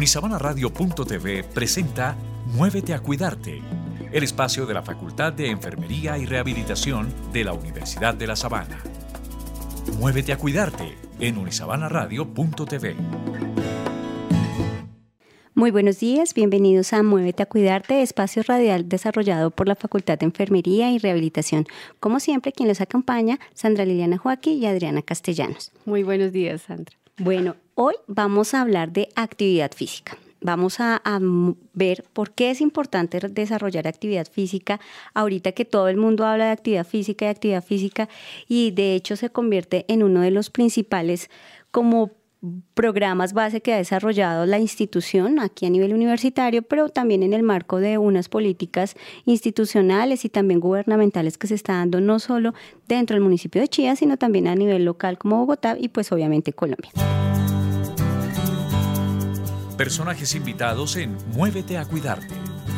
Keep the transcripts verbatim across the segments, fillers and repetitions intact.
Unisabanaradio punto t v presenta Muévete a Cuidarte, el espacio de la Facultad de Enfermería y Rehabilitación de la Universidad de La Sabana. Muévete a Cuidarte en Unisabanaradio punto t v. Muy buenos días, bienvenidos a Muévete a Cuidarte, espacio radial desarrollado por la Facultad de Enfermería y Rehabilitación. Como siempre, quien los acompaña, Sandra Liliana Joaquín y Adriana Castellanos. Muy buenos días, Sandra. Bueno, hoy vamos a hablar de actividad física. Vamos a, a ver por qué es importante desarrollar actividad física ahorita que todo el mundo habla de actividad física y actividad física y de hecho se convierte en uno de los principales como programas base que ha desarrollado la institución aquí a nivel universitario, pero también en el marco de unas políticas institucionales y también gubernamentales que se está dando no solo dentro del municipio de Chía, sino también a nivel local como Bogotá y pues obviamente Colombia. Personajes invitados en Muévete a Cuidarte.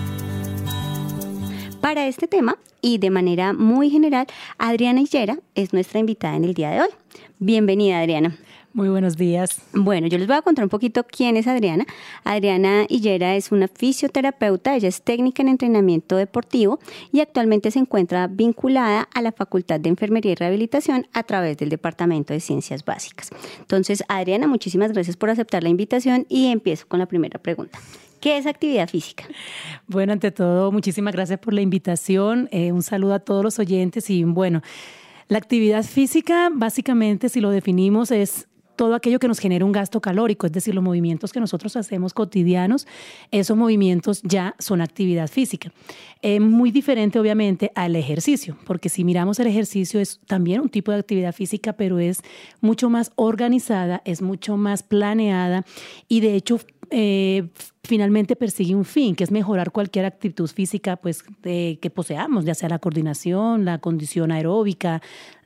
Para este tema y de manera muy general, Adriana Hillera es nuestra invitada en el día de hoy. Bienvenida, Adriana. Muy buenos días. Bueno, yo les voy a contar un poquito quién es Adriana. Adriana Hillera es una fisioterapeuta, ella es técnica en entrenamiento deportivo y actualmente se encuentra vinculada a la Facultad de Enfermería y Rehabilitación a través del Departamento de Ciencias Básicas. Entonces, Adriana, muchísimas gracias por aceptar la invitación y empiezo con la primera pregunta. ¿Qué es actividad física? Bueno, ante todo, muchísimas gracias por la invitación. Eh, un saludo a todos los oyentes y bueno, la actividad física básicamente, si lo definimos, es todo aquello que nos genera un gasto calórico, es decir, los movimientos que nosotros hacemos cotidianos, esos movimientos ya son actividad física. Es muy diferente, obviamente, al ejercicio, porque si miramos el ejercicio es también un tipo de actividad física, pero es mucho más organizada, es mucho más planeada y, de hecho, eh, finalmente persigue un fin, que es mejorar cualquier actitud física pues, de, que poseamos, ya sea la coordinación, la condición aeróbica,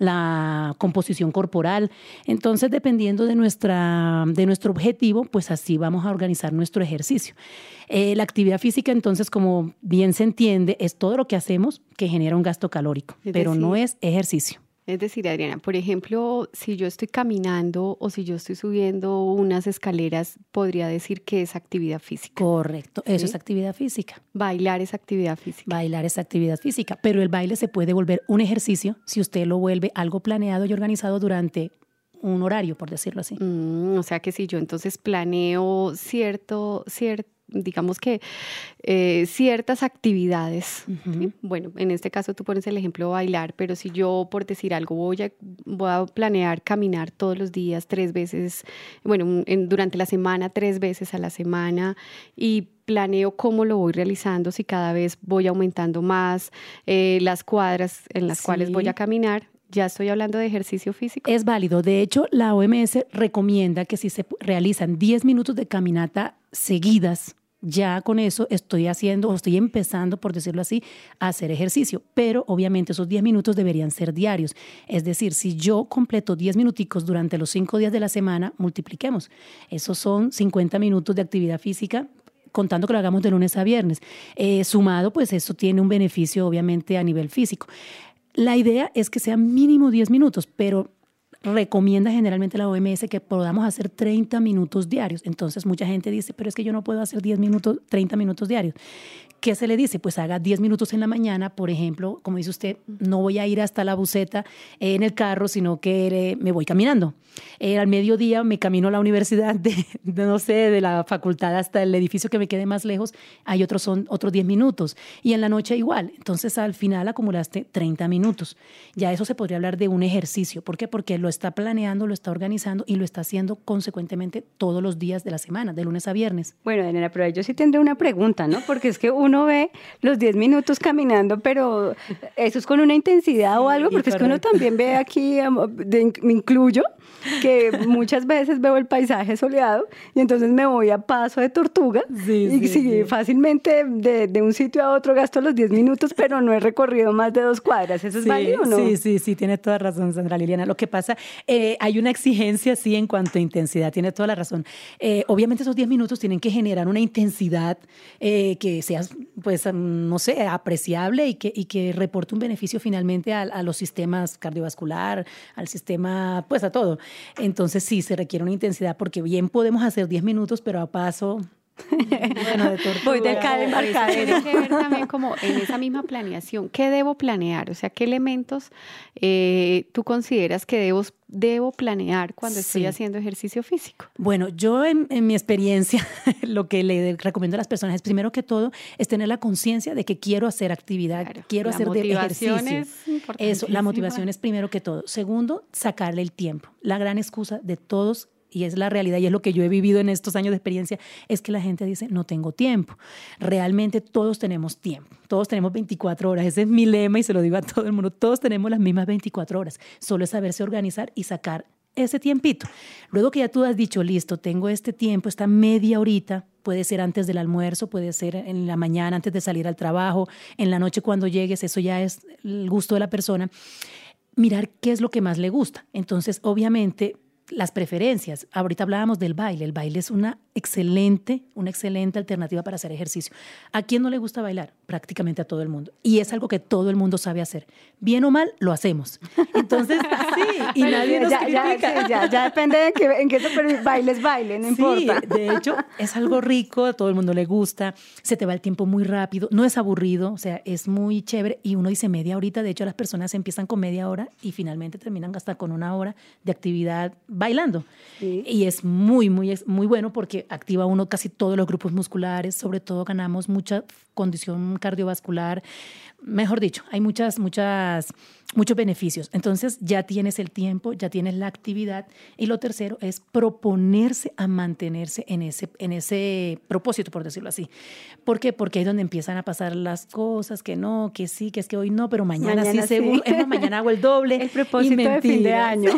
la composición corporal. Entonces, dependiendo de, nuestra, de nuestro objetivo, pues así vamos a organizar nuestro ejercicio. Eh, la actividad física, entonces, como bien se entiende, es todo lo que hacemos que genera un gasto calórico, es pero decir, no es ejercicio. Es decir, Adriana, por ejemplo, si yo estoy caminando o si yo estoy subiendo unas escaleras, podría decir que es actividad física. Correcto, eso ¿Sí? es actividad física. Bailar es actividad física. Bailar es actividad física, pero el baile se puede volver un ejercicio si usted lo vuelve algo planeado y organizado durante un horario, por decirlo así. Mm, o sea que si yo entonces planeo cierto, cierto, digamos que eh, ciertas actividades, uh-huh. ¿sí? Bueno, en este caso tú pones el ejemplo de bailar, pero si yo, por decir algo, voy a, voy a planear caminar todos los días, tres veces, bueno, en, durante la semana, tres veces a la semana, y planeo cómo lo voy realizando, si cada vez voy aumentando más eh, las cuadras en las sí. cuales voy a caminar. ¿Ya estoy hablando de ejercicio físico? Es válido. De hecho, la O M S recomienda que si se realizan diez minutos de caminata seguidas, ya con eso estoy haciendo o estoy empezando, por decirlo así, a hacer ejercicio. Pero obviamente esos diez minutos deberían ser diarios. Es decir, si yo completo diez minuticos durante los cinco días de la semana, multipliquemos. Esos son cincuenta minutos de actividad física, contando que lo hagamos de lunes a viernes. Eh, sumado, pues eso tiene un beneficio obviamente a nivel físico. La idea es que sean mínimo diez minutos, pero recomienda generalmente la O M S que podamos hacer treinta minutos diarios. Entonces mucha gente dice, pero es que yo no puedo hacer diez minutos, treinta minutos diarios. ¿Qué se le dice? Pues haga diez minutos en la mañana, por ejemplo, como dice usted, no voy a ir hasta la buseta eh, en el carro, sino que eh, me voy caminando. Eh, al mediodía me camino a la universidad, de, de, no sé, de la facultad hasta el edificio que me quede más lejos, hay otros, son otros diez minutos. Y en la noche igual. Entonces al final acumulaste treinta minutos. Ya eso se podría hablar de un ejercicio. ¿Por qué? Porque lo está planeando, lo está organizando y lo está haciendo consecuentemente todos los días de la semana, de lunes a viernes. Bueno, Daniela, pero yo sí tendré una pregunta, ¿no? Porque es que uno ve los diez minutos caminando, pero eso es con una intensidad sí, o algo, porque correcto. Es que uno también ve aquí, de, me incluyo, que muchas veces veo el paisaje soleado y entonces me voy a paso de tortuga sí, y sí, sí, sí. fácilmente de, de un sitio a otro gasto los diez minutos, pero no he recorrido más de dos cuadras. ¿Eso es sí, válido o no? Sí, sí, sí, tiene toda razón, Sandra Liliana. Lo que pasa, eh, hay una exigencia, sí, en cuanto a intensidad, tiene toda la razón. Eh, obviamente esos diez minutos tienen que generar una intensidad eh, que sea, pues, no sé, apreciable y que, y que reporte un beneficio finalmente a, a los sistemas cardiovascular, al sistema, pues a todo. Entonces sí, se requiere una intensidad porque bien podemos hacer diez minutos, pero a paso Bueno, de tortuga. Voy de cada embarcadero. Tiene que ver también como en esa misma planeación. ¿Qué debo planear? O sea, ¿qué elementos eh, tú consideras que debo, debo planear cuando estoy sí. haciendo ejercicio físico? Bueno, yo en, en mi experiencia, lo que le recomiendo a las personas es, primero que todo, es tener la conciencia de que quiero hacer actividad, claro, quiero hacer de ejercicio. Es Eso, la motivación es primero que todo. Segundo, sacarle el tiempo. La gran excusa de todos, y es la realidad y es lo que yo he vivido en estos años de experiencia, es que la gente dice, no tengo tiempo. Realmente todos tenemos tiempo, todos tenemos veinticuatro horas, ese es mi lema y se lo digo a todo el mundo, todos tenemos las mismas veinticuatro horas, solo es saberse organizar y sacar ese tiempito. Luego que ya tú has dicho, listo, tengo este tiempo, esta media horita, puede ser antes del almuerzo, puede ser en la mañana antes de salir al trabajo, en la noche cuando llegues, eso ya es el gusto de la persona. Mirar qué es lo que más le gusta. Entonces, obviamente, las preferencias. Ahorita hablábamos del baile. El baile es una excelente, una excelente alternativa para hacer ejercicio. ¿A quién no le gusta bailar? Prácticamente a todo el mundo. Y es algo que todo el mundo sabe hacer. Bien o mal, lo hacemos. Entonces, sí, y pero nadie nos ya, critica. Ya, sí, ya, ya depende de que, en qué se baile es baile, no sí, importa. De hecho, es algo rico, a todo el mundo le gusta, se te va el tiempo muy rápido, no es aburrido, o sea, es muy chévere. Y uno dice media horita, de hecho, las personas empiezan con media hora y finalmente terminan hasta con una hora de actividad bailando. Sí. Y es muy, muy, muy bueno porque activa uno casi todos los grupos musculares, sobre todo ganamos mucha condición cardiovascular, mejor dicho, hay muchas, muchas, muchos beneficios. Entonces ya tienes el tiempo, ya tienes la actividad y lo tercero es proponerse a mantenerse en ese, en ese propósito, por decirlo así. ¿Por qué? Porque ahí es donde empiezan a pasar las cosas, que no, que sí, que es que hoy no, pero mañana, mañana sí, seguro, es más, mañana hago el doble. El propósito de fin de año.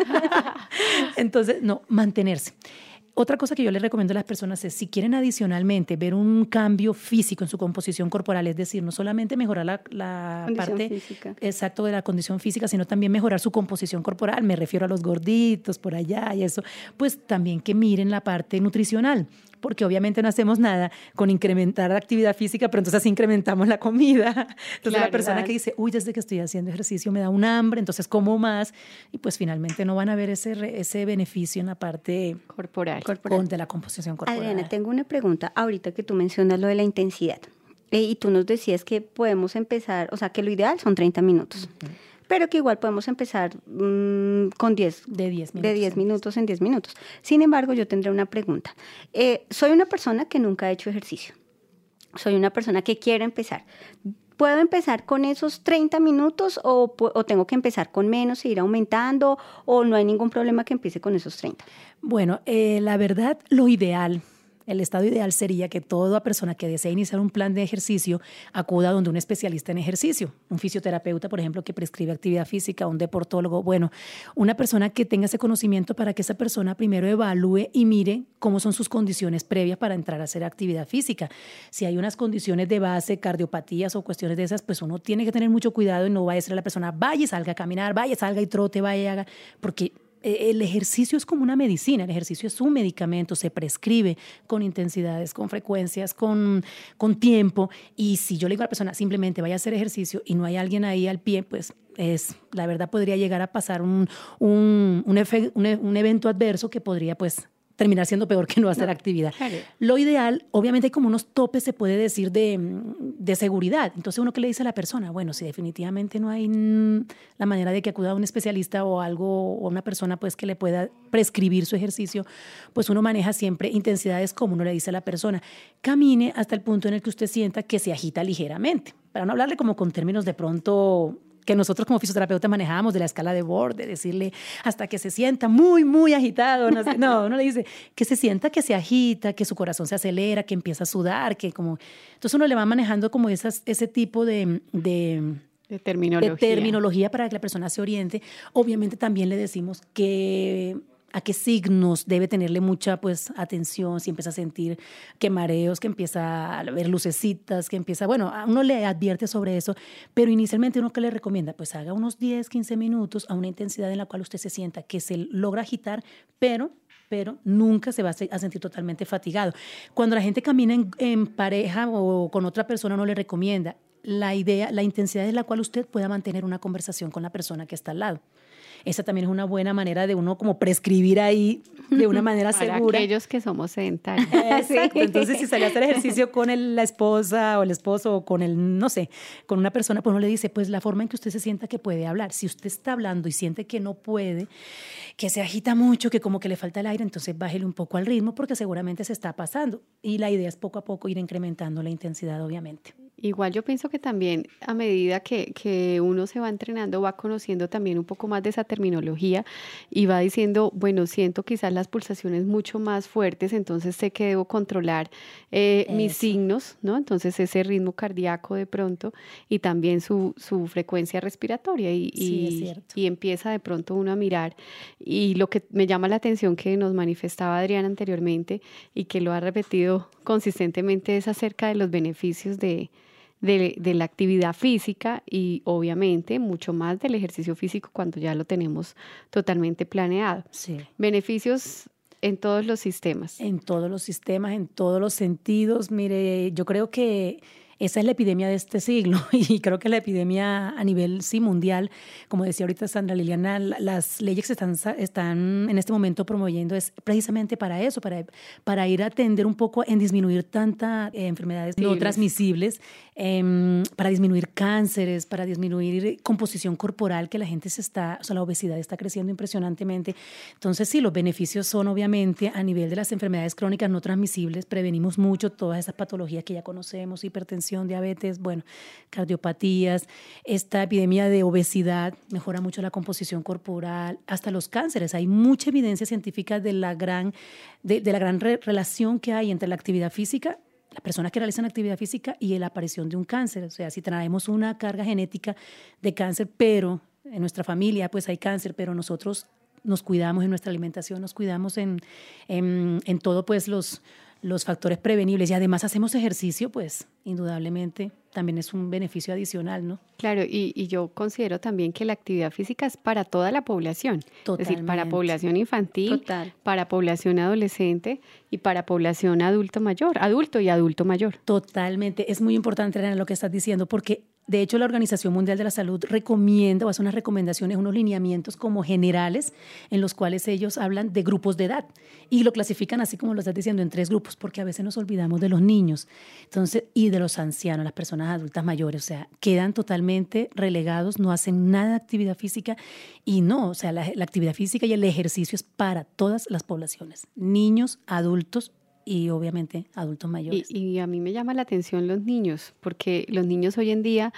Entonces, no, mantenerse. Otra cosa que yo les recomiendo a las personas es, si quieren adicionalmente ver un cambio físico en su composición corporal, es decir, no solamente mejorar la, la parte física. Exacto de la condición física, sino también mejorar su composición corporal, me refiero a los gorditos por allá y eso, pues también que miren la parte nutricional, porque obviamente no hacemos nada con incrementar la actividad física, pero entonces incrementamos la comida. Entonces claro, la persona claro. que dice, uy, desde que estoy haciendo ejercicio me da un hambre, entonces como más, y pues finalmente no van a ver ese, ese beneficio en la parte corporal. Corporal. De la composición corporal. Adriana, tengo una pregunta. Ahorita que tú mencionas lo de la intensidad, eh, y tú nos decías que podemos empezar, o sea, que lo ideal son treinta minutos, uh-huh. pero que igual podemos empezar mmm, con diez, de diez minutos, de diez minutos en diez minutos. Sin embargo, yo tendré una pregunta. Eh, soy una persona que nunca ha hecho ejercicio. Soy una persona que quiere empezar. ¿Puedo empezar con esos treinta minutos o, o tengo que empezar con menos e ir aumentando o no hay ningún problema que empiece con esos treinta? Bueno, eh, la verdad, lo ideal, el estado ideal sería que toda persona que desee iniciar un plan de ejercicio acuda donde un especialista en ejercicio, un fisioterapeuta, por ejemplo, que prescribe actividad física, un deportólogo, bueno, una persona que tenga ese conocimiento para que esa persona primero evalúe y mire cómo son sus condiciones previas para entrar a hacer actividad física. Si hay unas condiciones de base, cardiopatías o cuestiones de esas, pues uno tiene que tener mucho cuidado y no va a decirle a la persona, vaya y salga a caminar, vaya, salga y trote, vaya y haga, porque el ejercicio es como una medicina, el ejercicio es un medicamento, se prescribe con intensidades, con frecuencias, con, con tiempo. Y si yo le digo a la persona, simplemente vaya a hacer ejercicio y no hay alguien ahí al pie, pues es, la verdad podría llegar a pasar un, un, un, efe, un, un evento adverso que podría pues terminar siendo peor que no hacer no, actividad. Claro. Lo ideal, obviamente hay como unos topes, se puede decir, de, de seguridad. Entonces uno que le dice a la persona, bueno, si definitivamente no hay la manera de que acuda a un especialista o algo, o una persona pues que le pueda prescribir su ejercicio, pues uno maneja siempre intensidades como uno le dice a la persona. Camine hasta el punto en el que usted sienta que se agita ligeramente, para no hablarle como con términos de pronto que nosotros como fisioterapeutas manejábamos de la escala de Border, decirle hasta que se sienta muy, muy agitado. No, sé, no, uno le dice que se sienta que se agita, que su corazón se acelera, que empieza a sudar, que como... Entonces uno le va manejando como esas, ese tipo de... de De terminología. de terminología para que la persona se oriente. Obviamente también le decimos que a qué signos debe tenerle mucha pues atención, si empieza a sentir que mareos, que empieza a ver lucecitas, que empieza, bueno, a uno le advierte sobre eso, pero inicialmente uno que le recomienda, pues haga unos diez, quince minutos a una intensidad en la cual usted se sienta que se logra agitar, pero pero nunca se va a sentir totalmente fatigado. Cuando la gente camina en, en pareja o con otra persona, uno le recomienda la idea, la intensidad en la cual usted pueda mantener una conversación con la persona que está al lado. esa también es una buena manera de uno como prescribir ahí de una manera Para segura. Para aquellos que somos sedentarios. Exacto, entonces si sale a hacer ejercicio con el, la esposa o el esposo o con el, no sé, con una persona, pues uno le dice, pues la forma en que usted se sienta que puede hablar. Si usted está hablando y siente que no puede, que se agita mucho, que como que le falta el aire, entonces bájele un poco al ritmo porque seguramente se está pasando. Y la idea es poco a poco ir incrementando la intensidad, obviamente. Igual yo pienso que también a medida que, que uno se va entrenando, va conociendo también un poco más de esa terminología y va diciendo, bueno, siento quizás las pulsaciones mucho más fuertes, entonces sé que debo controlar eh, mis signos, ¿no? Entonces ese ritmo cardíaco de pronto y también su, su frecuencia respiratoria y, sí, y, es cierto. y empieza de pronto uno a mirar. Y lo que me llama la atención que nos manifestaba Adriana anteriormente y que lo ha repetido consistentemente es acerca de los beneficios de De, de la actividad física y obviamente mucho más del ejercicio físico cuando ya lo tenemos totalmente planeado. Sí. Beneficios en todos los sistemas. En todos los sistemas, en todos los sentidos. Mire, yo creo que esa es la epidemia de este siglo y creo que la epidemia a nivel sí mundial, como decía ahorita Sandra Liliana, las leyes que están, están en este momento promoviendo es precisamente para eso, para, para ir a atender un poco en disminuir tantas eh, enfermedades no transmisibles, eh, para disminuir cánceres, para disminuir composición corporal que la gente se está, o sea, la obesidad está creciendo impresionantemente. Entonces sí, los beneficios son obviamente a nivel de las enfermedades crónicas no transmisibles, prevenimos mucho todas esas patologías que ya conocemos, hipertensión, diabetes, bueno, cardiopatías, esta epidemia de obesidad mejora mucho la composición corporal, hasta los cánceres. Hay mucha evidencia científica de la gran, de, de la gran re- relación que hay entre la actividad física, las personas que realizan actividad física y la aparición de un cáncer. O sea, si traemos una carga genética de cáncer, pero en nuestra familia pues hay cáncer, pero nosotros nos cuidamos en nuestra alimentación, nos cuidamos en, en, en todo pues los... los factores prevenibles y además hacemos ejercicio, pues indudablemente también es un beneficio adicional, ¿no? Claro, y, y yo considero también que la actividad física es para toda la población. Totalmente. Es decir, para población infantil, Total. para población adolescente y para población adulto mayor, adulto y adulto mayor. Totalmente. Es muy importante, Elena, lo que estás diciendo, porque de hecho la Organización Mundial de la Salud recomienda o hace unas recomendaciones, unos lineamientos como generales en los cuales ellos hablan de grupos de edad y lo clasifican así como lo estás diciendo en tres grupos, porque a veces nos olvidamos de los niños, entonces, y de los ancianos, las personas adultas mayores, o sea, quedan totalmente relegados, no hacen nada de actividad física y no, o sea, la, la actividad física y el ejercicio es para todas las poblaciones, niños, adultos y obviamente adultos mayores. Y, y a mí me llama la atención los niños, porque los niños hoy en día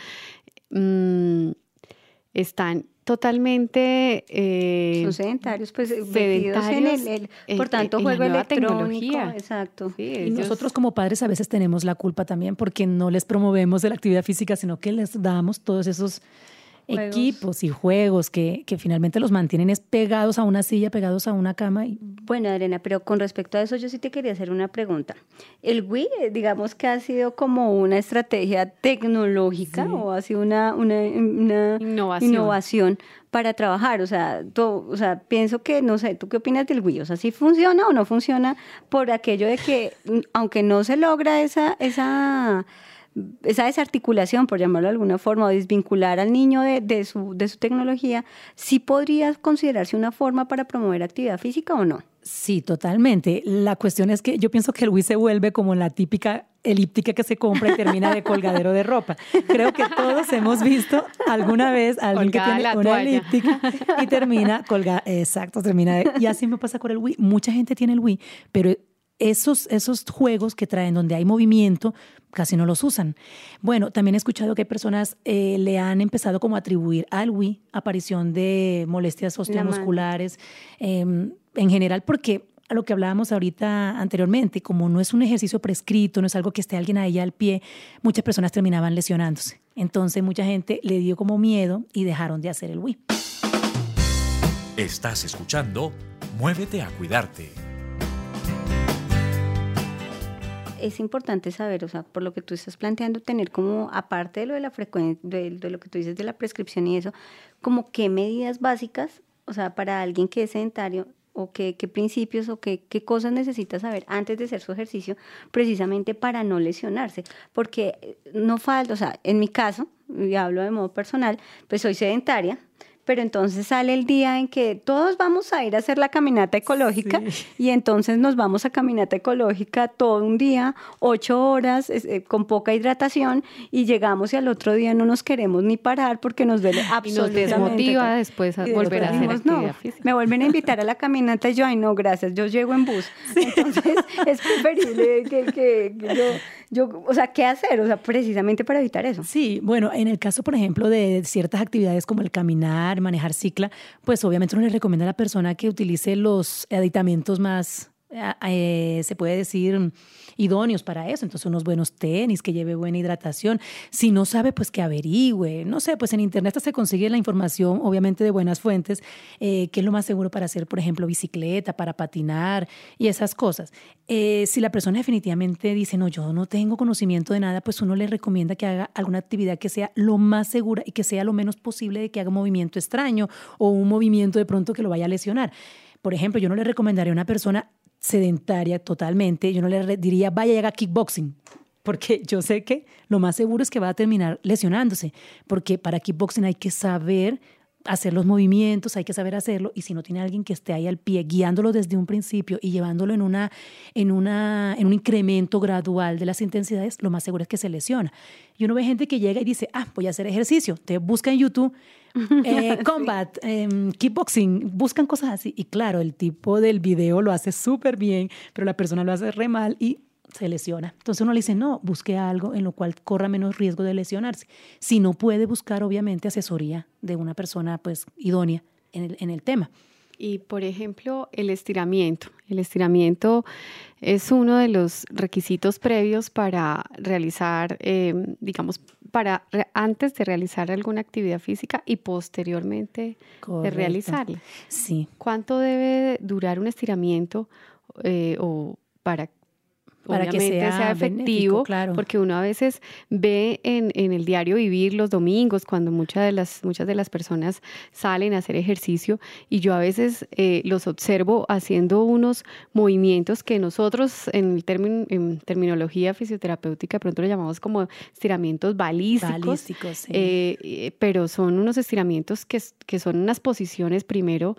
mmm, están totalmente eh, son sedentarios, pues sedentarios en el, el por tanto en, en juego la electrónico, exacto. Sí, y ellos... nosotros como padres a veces tenemos la culpa también porque no les promovemos de la actividad física, sino que les damos todos esos juegos. Equipos y juegos que, que finalmente los mantienen es pegados a una silla, pegados a una cama. Y... Bueno, Adriana, pero con respecto a eso yo sí te quería hacer una pregunta. El Wii, digamos que ha sido como una estrategia tecnológica sí. o ha sido una, una, una innovación. innovación para trabajar. O sea, tú, o sea, pienso que, no sé, ¿tú qué opinas del Wii? O sea, ¿sí funciona o no funciona por aquello de que, aunque no se logra esa... esa esa desarticulación, por llamarlo de alguna forma, o desvincular al niño de, de, su, de su tecnología, ¿sí podría considerarse una forma para promover actividad física o no? Sí, totalmente. La cuestión es que yo pienso que el Wii se vuelve como la típica elíptica que se compra y termina de colgadero de ropa. Creo que todos hemos visto alguna vez a alguien Colgada que tiene una toalla. elíptica y termina colgada. Exacto, termina de... Y así me pasa con el Wii. Mucha gente tiene el Wii, pero esos, esos juegos que traen donde hay movimiento casi no los usan. Bueno, también he escuchado que hay personas eh, le han empezado como a atribuir al Wii aparición de molestias osteomusculares eh, en general, porque a lo que hablábamos ahorita anteriormente, como no es un ejercicio prescrito, no es algo que esté alguien ahí al pie, muchas personas terminaban lesionándose. Entonces mucha gente le dio como miedo y dejaron de hacer el Wii. Estás escuchando Muévete a Cuidarte. Es importante saber, o sea, por lo que tú estás planteando, tener como, aparte de lo de la frecuencia, de, de lo que tú dices de la prescripción y eso, como qué medidas básicas, o sea, para alguien que es sedentario, o qué, qué principios o qué, qué cosas necesita saber antes de hacer su ejercicio, precisamente para no lesionarse. Porque no falta, o sea, en mi caso, y hablo de modo personal, pues soy sedentaria, pero entonces sale el día en que todos vamos a ir a hacer la caminata ecológica sí. y entonces nos vamos a caminata ecológica todo un día, ocho horas, eh, con poca hidratación y llegamos y al otro día no nos queremos ni parar porque nos duele absolutamente. Y nos desmotiva después a volver a hacer actividad no, física. Me vuelven a invitar a la caminata y yo, ay no, gracias, yo llego en bus. Sí. Entonces es preferible que, que, que yo, yo, o sea, ¿qué hacer? O sea, precisamente para evitar eso. Sí, bueno, en el caso, por ejemplo, de ciertas actividades como el caminar, manejar cicla, pues obviamente uno le recomienda a la persona que utilice los aditamentos más, eh, se puede decir, idóneos para eso. Entonces, unos buenos tenis, que lleve buena hidratación. Si no sabe, pues que averigüe. No sé, pues en internet se consigue la información, obviamente de buenas fuentes, eh, que es lo más seguro para hacer, por ejemplo, bicicleta, para patinar y esas cosas. Eh, si la persona definitivamente dice, no, yo no tengo conocimiento de nada, pues uno le recomienda que haga alguna actividad que sea lo más segura y que sea lo menos posible de que haga un movimiento extraño o un movimiento de pronto que lo vaya a lesionar. Por ejemplo, yo no le recomendaría a una persona sedentaria totalmente, yo no le diría vaya y haga kickboxing, porque yo sé que lo más seguro es que va a terminar lesionándose, porque para kickboxing hay que saber hacer los movimientos, hay que saber hacerlo, y si no tiene alguien que esté ahí al pie guiándolo desde un principio y llevándolo en, una, en, una, en un incremento gradual de las intensidades, lo más seguro es que se lesiona. Y uno ve gente que llega y dice, ah, voy a hacer ejercicio, te busca en YouTube eh, combat, sí. eh, kickboxing, buscan cosas así, y claro, el tipo del video lo hace súper bien, pero la persona lo hace re mal y se lesiona. Entonces uno le dice, no, busque algo en lo cual corra menos riesgo de lesionarse. Si no puede buscar, obviamente, asesoría de una persona pues idónea en el, en el tema. Y, por ejemplo, el estiramiento. El estiramiento es uno de los requisitos previos para realizar, eh, digamos, para re- antes de realizar alguna actividad física y posteriormente Correcto. De realizarla. Sí. ¿Cuánto debe durar un estiramiento eh, o para para obviamente que sea, sea efectivo, claro. Porque uno a veces ve en, en el diario vivir los domingos cuando muchas de las, muchas de las personas salen a hacer ejercicio y yo a veces eh, los observo haciendo unos movimientos que nosotros en, el término, en terminología fisioterapéutica pronto lo llamamos como estiramientos balísticos, balísticos sí. eh, pero son unos estiramientos que, que son unas posiciones primero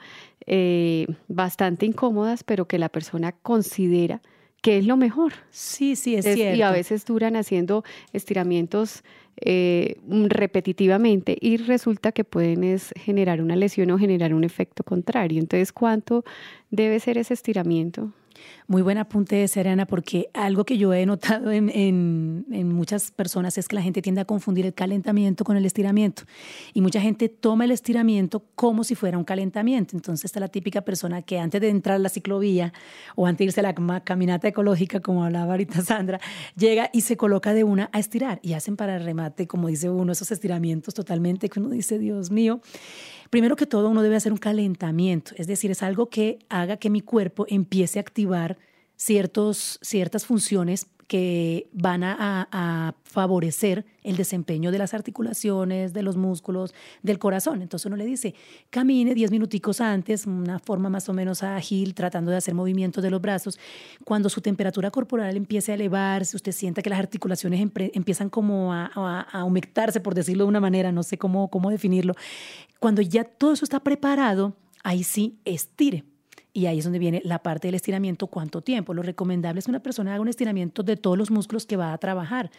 eh, bastante incómodas, pero que la persona considera que es lo mejor. Sí, sí, es, es cierto. Y a veces duran haciendo estiramientos eh, repetitivamente y resulta que pueden es generar una lesión o generar un efecto contrario. Entonces, ¿cuánto debe ser ese estiramiento? Muy buen apunte, Serena, porque algo que yo he notado en, en, en muchas personas es que la gente tiende a confundir el calentamiento con el estiramiento y mucha gente toma el estiramiento como si fuera un calentamiento. Entonces está la típica persona que antes de entrar a la ciclovía o antes de irse a la caminata ecológica, como hablaba ahorita Sandra, llega y se coloca de una a estirar y hacen para el remate, como dice uno, esos estiramientos totalmente que uno dice, Dios mío. Primero que todo, uno debe hacer un calentamiento, es decir, es algo que haga que mi cuerpo empiece a activar ciertos, ciertas funciones que van a, a favorecer el desempeño de las articulaciones, de los músculos, del corazón. Entonces uno le dice, camine diez minuticos antes, una forma más o menos ágil, tratando de hacer movimientos de los brazos. Cuando su temperatura corporal empiece a elevarse, usted sienta que las articulaciones empre- empiezan como a, a, a humectarse, por decirlo de una manera, no sé cómo, cómo definirlo. Cuando ya todo eso está preparado, ahí sí estire. Y ahí es donde viene la parte del estiramiento, ¿cuánto tiempo? Lo recomendable es que una persona haga un estiramiento de todos los músculos que va a trabajar.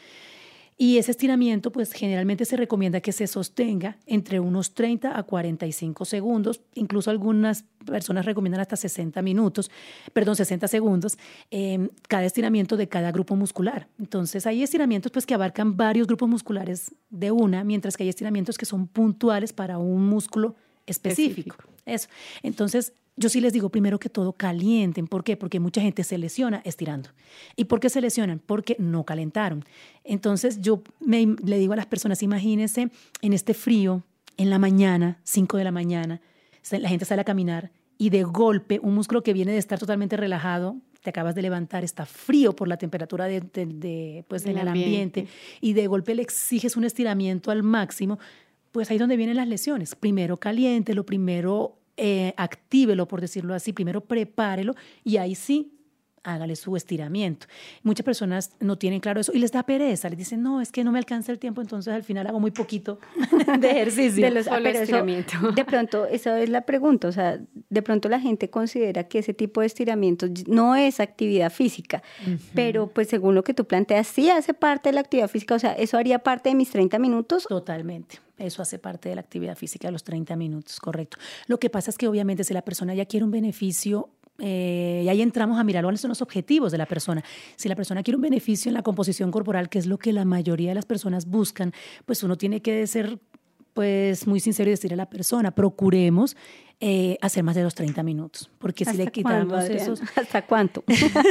Y ese estiramiento, pues generalmente se recomienda que se sostenga entre unos treinta a cuarenta y cinco segundos. Incluso algunas personas recomiendan hasta sesenta minutos, perdón, sesenta segundos, eh, cada estiramiento de cada grupo muscular. Entonces hay estiramientos pues, que abarcan varios grupos musculares de una, mientras que hay estiramientos que son puntuales para un músculo específico. específico. Eso. Entonces, yo sí les digo, primero que todo, calienten. ¿Por qué? Porque mucha gente se lesiona estirando. ¿Y por qué se lesionan? Porque no calentaron. Entonces, yo me, le digo a las personas, imagínense en este frío, en la mañana, cinco de la mañana, la gente sale a caminar y de golpe un músculo que viene de estar totalmente relajado, te acabas de levantar, está frío por la temperatura de, de, de, pues, en el ambiente. ambiente y de golpe le exiges un estiramiento al máximo, pues ahí es donde vienen las lesiones. Primero caliente, lo primero... Eh, actívelo, por decirlo así, primero prepárelo y ahí sí hágale su estiramiento. Muchas personas no tienen claro eso y les da pereza, les dicen, no, es que no me alcanza el tiempo, entonces al final hago muy poquito de ejercicio. De los, pero estiramiento. Eso, de pronto, esa es la pregunta, o sea, de pronto la gente considera que ese tipo de estiramientos no es actividad física, uh-huh. pero pues según lo que tú planteas, sí hace parte de la actividad física, o sea, ¿eso haría parte de mis treinta minutos? Totalmente. Eso hace parte de la actividad física de los treinta minutos, correcto. Lo que pasa es que obviamente si la persona ya quiere un beneficio, eh, y ahí entramos a mirar cuáles son los objetivos de la persona. Si la persona quiere un beneficio en la composición corporal, que es lo que la mayoría de las personas buscan, pues uno tiene que ser pues muy sincero y decirle a la persona, procuremos eh, hacer más de los treinta minutos, porque si le quitamos cuándo, esos... ¿Hasta cuánto?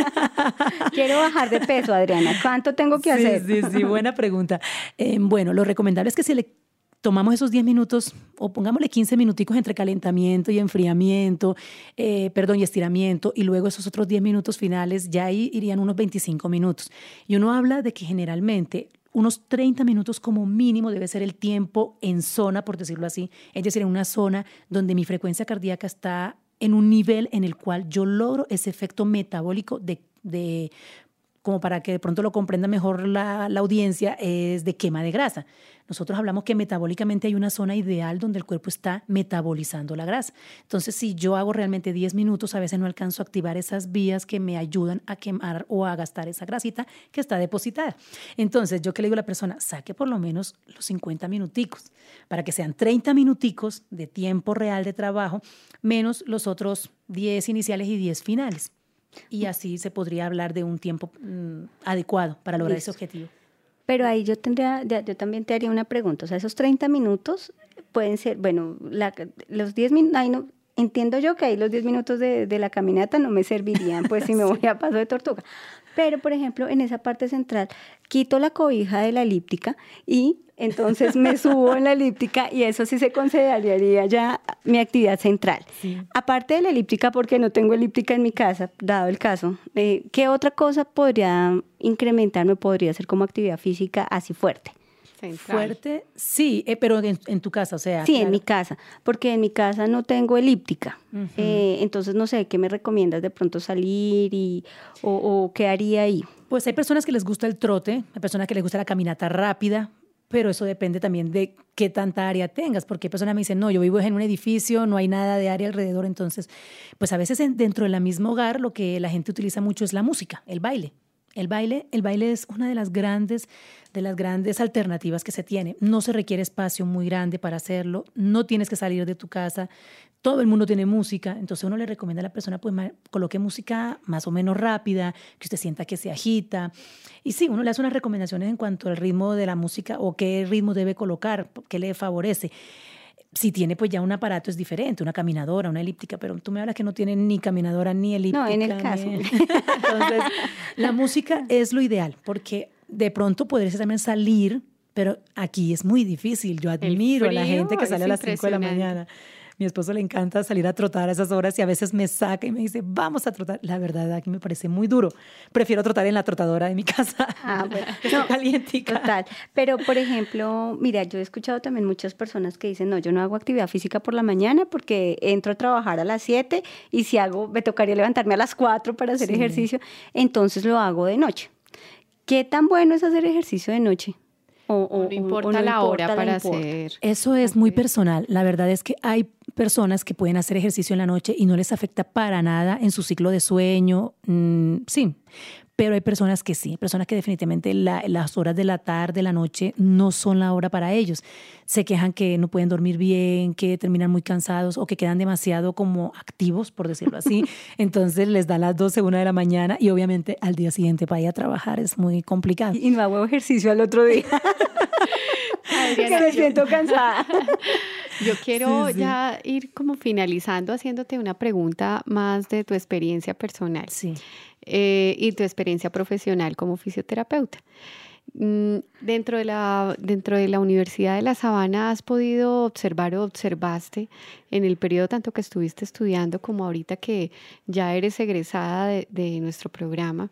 Quiero bajar de peso, Adriana. ¿Cuánto tengo que sí, hacer? Sí, sí, buena pregunta. Eh, bueno, lo recomendable es que si le tomamos esos diez minutos o pongámosle quince minuticos entre calentamiento y enfriamiento, eh, perdón, y estiramiento, y luego esos otros diez minutos finales, ya ahí irían unos veinticinco minutos. Y uno habla de que generalmente unos treinta minutos como mínimo debe ser el tiempo en zona, por decirlo así, es decir, en una zona donde mi frecuencia cardíaca está en un nivel en el cual yo logro ese efecto metabólico de, de como para que de pronto lo comprenda mejor la, la audiencia, es de quema de grasa. Nosotros hablamos que metabólicamente hay una zona ideal donde el cuerpo está metabolizando la grasa. Entonces, si yo hago realmente diez minutos, a veces no alcanzo a activar esas vías que me ayudan a quemar o a gastar esa grasita que está depositada. Entonces, yo que le digo a la persona, saque por lo menos los cincuenta minuticos, para que sean treinta minuticos de tiempo real de trabajo, menos los otros diez iniciales y diez finales. Y así se podría hablar de un tiempo mmm, adecuado para lograr Listo. Ese objetivo. Pero ahí yo tendría, yo también te haría una pregunta. O sea, esos treinta minutos pueden ser, bueno, la, los diez minutos, no, entiendo yo que ahí los diez minutos de, de la caminata no me servirían, pues si me voy a paso de tortuga. Pero, por ejemplo, en esa parte central, quito la cobija de la elíptica y entonces me subo en la elíptica y eso sí se consideraría ya mi actividad central. Sí. Aparte de la elíptica, porque no tengo elíptica en mi casa, dado el caso, eh, ¿qué otra cosa podría incrementarme, podría hacer como actividad física así fuerte? Central. Fuerte, sí, eh, pero en, en tu casa, o sea. Sí, claro. En mi casa, porque en mi casa no tengo elíptica. Uh-huh. Eh, entonces, no sé, ¿qué me recomiendas de pronto salir y, o, o qué haría ahí? Pues hay personas que les gusta el trote, hay personas que les gusta la caminata rápida, pero eso depende también de qué tanta área tengas, porque hay personas que me dicen, no, yo vivo en un edificio, no hay nada de área alrededor, entonces, pues a veces en, dentro del mismo hogar lo que la gente utiliza mucho es la música, el baile. El baile, el baile es una de las grandes, de las grandes alternativas que se tiene. No se requiere espacio muy grande para hacerlo, no tienes que salir de tu casa, todo el mundo tiene música, entonces uno le recomienda a la persona, pues coloque música más o menos rápida, que usted sienta que se agita. Y sí, uno le hace unas recomendaciones en cuanto al ritmo de la música o qué ritmo debe colocar, qué le favorece. Si tiene pues ya un aparato es diferente, una caminadora, una elíptica, pero tú me hablas que no tiene ni caminadora ni elíptica. No, en el caso. Ni... Entonces, la música es lo ideal, porque de pronto podrías también salir, pero aquí es muy difícil. Yo admiro a la gente que sale a las cinco de la mañana. Mi esposo le encanta salir a trotar a esas horas y a veces me saca y me dice, vamos a trotar. La verdad, aquí me parece muy duro. Prefiero trotar en la trotadora de mi casa. Ah, bueno. No, calientica. Total. Pero, por ejemplo, mira, yo he escuchado también muchas personas que dicen, no, yo no hago actividad física por la mañana porque entro a trabajar a las siete y si hago, me tocaría levantarme a las cuatro para hacer sí. ejercicio, entonces lo hago de noche. ¿Qué tan bueno es hacer ejercicio de noche? O, o, no importa o no la importa hora la para importa. hacer. Eso es muy personal. La verdad es que hay personas que pueden hacer ejercicio en la noche y no les afecta para nada en su ciclo de sueño. Mm, sí, pero hay personas que sí, personas que definitivamente la, las horas de la tarde, la noche, no son la hora para ellos. Se quejan que no pueden dormir bien, que terminan muy cansados o que quedan demasiado como activos, por decirlo así. Entonces les da las doce, una de la mañana y obviamente al día siguiente para ir a trabajar es muy complicado. Y no hago ejercicio al otro día. Adriana, que me siento cansada. Yo quiero sí, sí. ya ir como finalizando haciéndote una pregunta más de tu experiencia personal. Sí. Eh, y tu experiencia profesional como fisioterapeuta. Mm, dentro de la, dentro de la Universidad de La Sabana, ¿has podido observar o observaste en el periodo tanto que estuviste estudiando como ahorita que ya eres egresada de, de nuestro programa,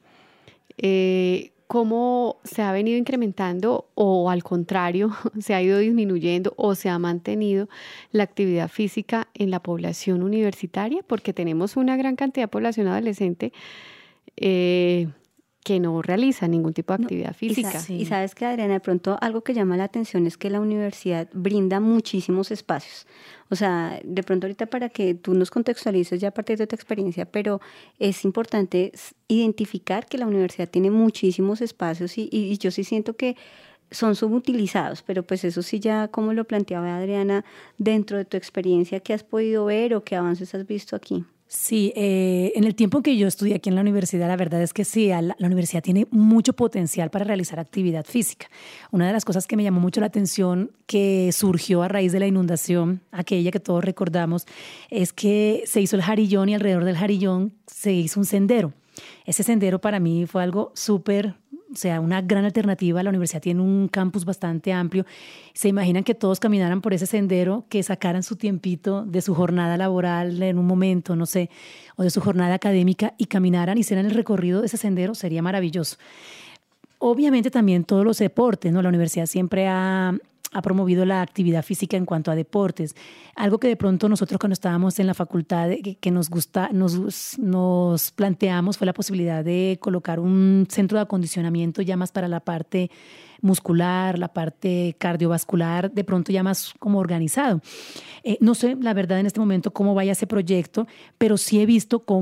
eh, cómo se ha venido incrementando o al contrario se ha ido disminuyendo o se ha mantenido la actividad física en la población universitaria? Porque tenemos una gran cantidad de población adolescente eh, que no realizan ningún tipo de actividad no, física. Y, sa- sí. y sabes que, Adriana, de pronto algo que llama la atención es que la universidad brinda muchísimos espacios. O sea, de pronto ahorita para que tú nos contextualices ya a partir de tu experiencia, pero es importante identificar que la universidad tiene muchísimos espacios y, y, y yo sí siento que son subutilizados, pero pues eso sí ya, como lo planteaba Adriana, dentro de tu experiencia, ¿qué has podido ver o qué avances has visto aquí? Sí, eh, en el tiempo que yo estudié aquí en la universidad, la verdad es que sí, la, la universidad tiene mucho potencial para realizar actividad física. Una de las cosas que me llamó mucho la atención, que surgió a raíz de la inundación, aquella que todos recordamos, es que se hizo el Jarillón y alrededor del Jarillón se hizo un sendero. Ese sendero para mí fue algo súper, o sea, una gran alternativa. La universidad tiene un campus bastante amplio. ¿Se imaginan que todos caminaran por ese sendero, que sacaran su tiempito de su jornada laboral en un momento, no sé, o de su jornada académica y caminaran, hicieran el recorrido de ese sendero? Sería maravilloso. Obviamente también todos los deportes, ¿no? La universidad siempre ha... ha promovido la actividad física en cuanto a deportes. Algo que de pronto nosotros cuando estábamos en la facultad que, que nos gusta, nos, nos planteamos fue la posibilidad de colocar un centro de acondicionamiento ya más para la parte muscular, la parte cardiovascular, de pronto ya más como organizado. Eh, no sé, la verdad, en este momento cómo vaya ese proyecto, pero sí he visto con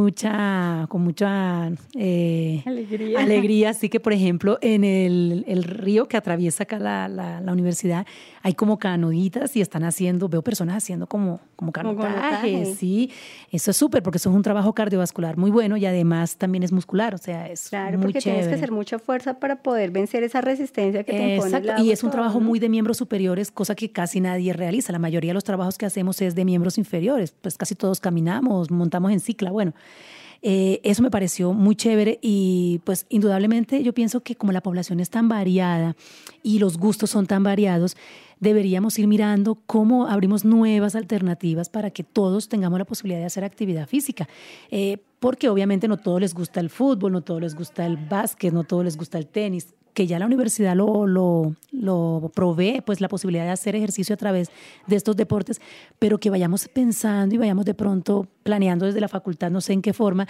mucha, con mucha eh, alegría. alegría. Así que, por ejemplo, en el, el río que atraviesa acá la, la, la universidad, hay como canoitas y están haciendo, veo personas haciendo como, como canotajes, sí. Eso es súper, porque eso es un trabajo cardiovascular muy bueno y además también es muscular, o sea, es claro, muy porque chévere. Tienes que hacer mucha fuerza para poder vencer esa resistencia que te impone el Exacto, agua y es un todo, trabajo ¿no? muy de miembros superiores, cosa que casi nadie realiza. La mayoría de los trabajos que hacemos es de miembros inferiores, pues casi todos caminamos, montamos en cicla, bueno. Eh, eso me pareció muy chévere y pues indudablemente yo pienso que como la población es tan variada y los gustos son tan variados, deberíamos ir mirando cómo abrimos nuevas alternativas para que todos tengamos la posibilidad de hacer actividad física. Eh, porque obviamente no todos les gusta el fútbol, no todos les gusta el básquet, no todos les gusta el tenis, que ya la universidad lo, lo, lo provee, pues la posibilidad de hacer ejercicio a través de estos deportes, pero que vayamos pensando y vayamos de pronto planeando desde la facultad, no sé en qué forma,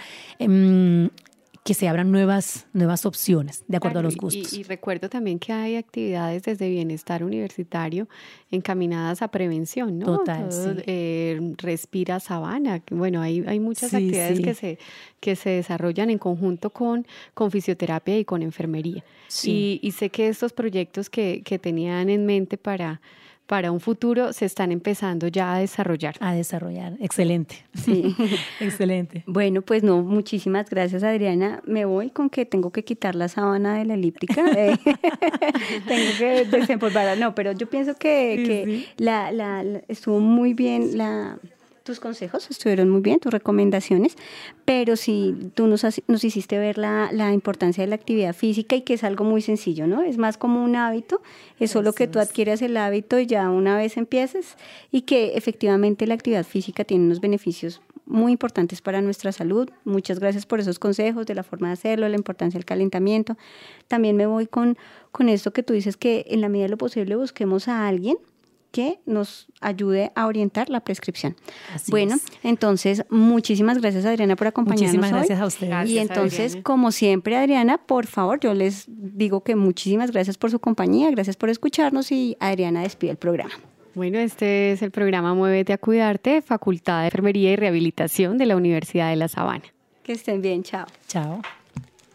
eh, que se abran nuevas, nuevas opciones de acuerdo Claro, a los gustos. Y, y recuerdo también que hay actividades desde bienestar universitario encaminadas a prevención, ¿no? Total, Todo, sí. eh, Respira Sabana. Bueno, hay, hay muchas Sí, actividades sí. que se que se desarrollan en conjunto con, con fisioterapia y con enfermería. Sí. Y, y sé que estos proyectos que, que tenían en mente para... para un futuro se están empezando ya a desarrollar. A desarrollar. Excelente. Sí. Excelente. Bueno, pues no, muchísimas gracias, Adriana. Me voy con que tengo que quitar la sábana de la elíptica. Eh, tengo que desempolvarla. No, pero yo pienso que, Sí, que sí. La, la, la- estuvo muy bien la... Tus consejos estuvieron muy bien, tus recomendaciones, pero sí, tú nos, has- nos hiciste ver la, la importancia de la actividad física y que es algo muy sencillo, ¿no? Es más como un hábito, es solo que tú Eso es. adquieras el hábito y ya una vez empieces y que efectivamente la actividad física tiene unos beneficios muy importantes para nuestra salud. Muchas gracias por esos consejos de la forma de hacerlo, la importancia del calentamiento. También me voy con, con esto que tú dices, que en la medida de lo posible busquemos a alguien que nos ayude a orientar la prescripción. Así bueno, es. entonces, muchísimas gracias, Adriana, por acompañarnos Muchísimas hoy. gracias a ustedes. Gracias, Y entonces, Adriana. como siempre, Adriana, por favor, yo les digo que muchísimas gracias por su compañía, gracias por escucharnos y Adriana despide el programa. Bueno, este es el programa Muévete a Cuidarte, Facultad de Enfermería y Rehabilitación de la Universidad de La Sabana. Que estén bien, chao. Chao.